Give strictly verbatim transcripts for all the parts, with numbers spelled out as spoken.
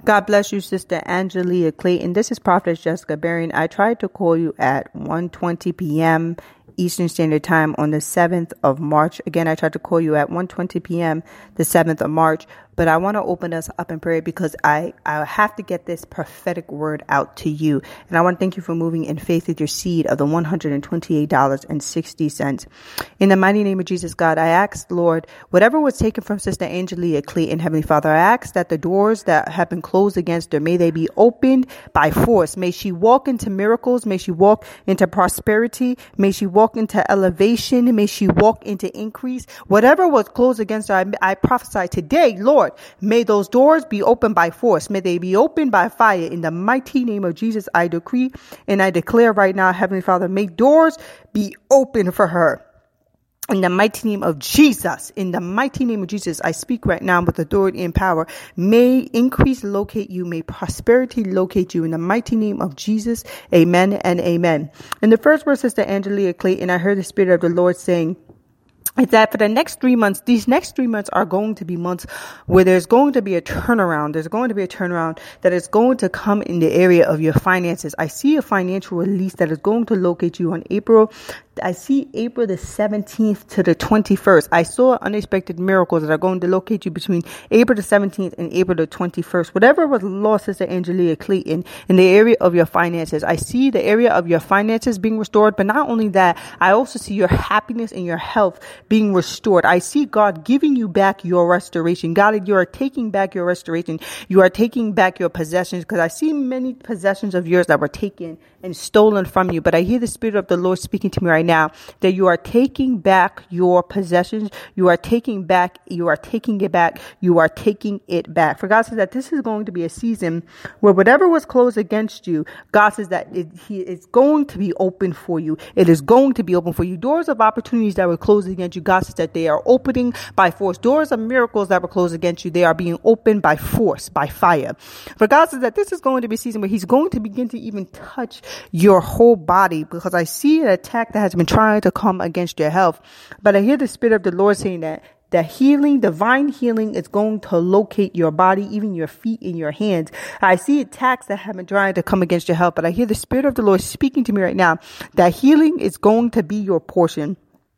God bless you, Sister Angelia Clayton. This is Prophetess Jessica Berrien. I tried to call you at one twenty p.m. Eastern Standard Time on the seventh of March. Again, I tried to call you at one twenty p.m. the seventh of March. But I want to open us up in prayer because I, I have to get this prophetic word out to you. And I want to thank you for moving in faith with your seed of the one hundred twenty-eight dollars and sixty cents. In the mighty name of Jesus, God, I ask, Lord, whatever was taken from Sister Angelia Clayton, Heavenly Father, I ask that the doors that have been closed against her, may they be opened by force. May she walk into miracles. May she walk into prosperity. May she walk into elevation. May she walk into increase. Whatever was closed against her, I, I prophesy today, Lord, may those doors be opened by force. May they be opened by fire. In the mighty name of Jesus, I decree and I declare right now, Heavenly Father, may doors be open for her. In the mighty name of Jesus, in the mighty name of Jesus, I speak right now with authority and power. May increase locate you. May prosperity locate you. In the mighty name of Jesus, amen and amen. In the first verse, Sister Angelia Clayton, I heard the Spirit of the Lord saying, it's that for the next three months, these next three months are going to be months where there's going to be a turnaround. There's going to be a turnaround that is going to come in the area of your finances. I see a financial release that is going to locate you on April. I see April the seventeenth to the twenty-first. I saw unexpected miracles that are going to locate you between April the seventeenth and April the twenty-first. Whatever was lost, Sister Angelia Clayton, in the area of your finances, I see the area of your finances being restored. But not only that, I also see your happiness and your health being restored. I see God giving you back your restoration. God, you are taking back your restoration. You are taking back your possessions, because I see many possessions of yours that were taken and stolen from you. But I hear the Spirit of the Lord speaking to me right now that you are taking back your possessions. You are taking back, you are taking it back. You are taking it back. For God says that this is going to be a season where whatever was closed against you, God says that it, he is going to be open for you. It is going to be open for you. Doors of opportunities that were closed against you, God says that they are opening by force. Doors of miracles that were closed against you, they are being opened by force, by fire. For God says that this is going to be a season where he's going to begin to even touch your whole body, because I see an attack that has been trying to come against your health. But I hear the Spirit of the Lord saying that the healing, divine healing, is going to locate your body, even your feet and your hands. I see attacks that have been trying to come against your health, but I hear the Spirit of the Lord speaking to me right now that healing is going to be your portion.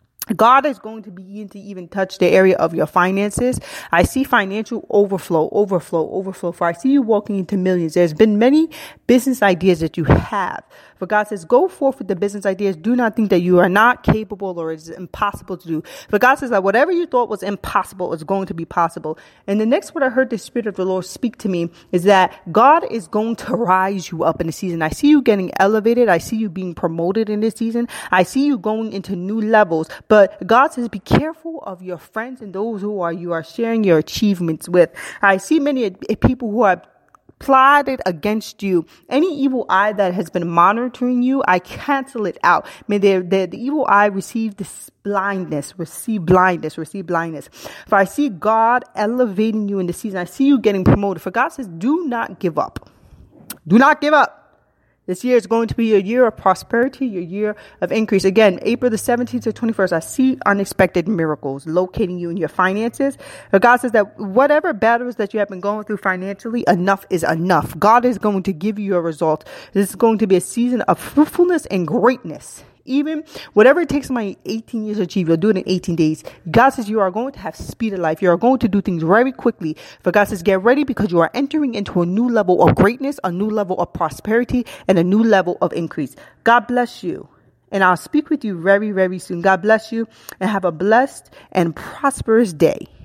God is going to begin to even touch the area of your finances. I see financial overflow, overflow, overflow. For I see you walking into millions. There's been many business ideas that you have. For God says, go forth with the business ideas. Do not think that you are not capable or it's impossible to do. For God says that whatever you thought was impossible is going to be possible. And the next word I heard the Spirit of the Lord speak to me is that God is going to rise you up in the season. I see you getting elevated. I see you being promoted in this season. I see you going into new levels. But God says, be careful of your friends and those who are you are sharing your achievements with. I see many people who are plotted against you. Any evil eye that has been monitoring you, I cancel it out. May the, the, the evil eye receive this blindness, receive blindness, receive blindness. For I see God elevating you in the season. I see you getting promoted. For God says, do not give up. Do not give up. This year is going to be your year of prosperity, your year of increase. Again, April the seventeenth to twenty-first, I see unexpected miracles locating you in your finances. But God says that whatever battles that you have been going through financially, enough is enough. God is going to give you your result. This is going to be a season of fruitfulness and greatness. Even whatever it takes my eighteen years to achieve, you'll do it in eighteen days. God says you are going to have speed of life. You are going to do things very quickly. For God says, get ready, because you are entering into a new level of greatness, a new level of prosperity, and a new level of increase. God bless you. And I'll speak with you very, very soon. God bless you and have a blessed and prosperous day.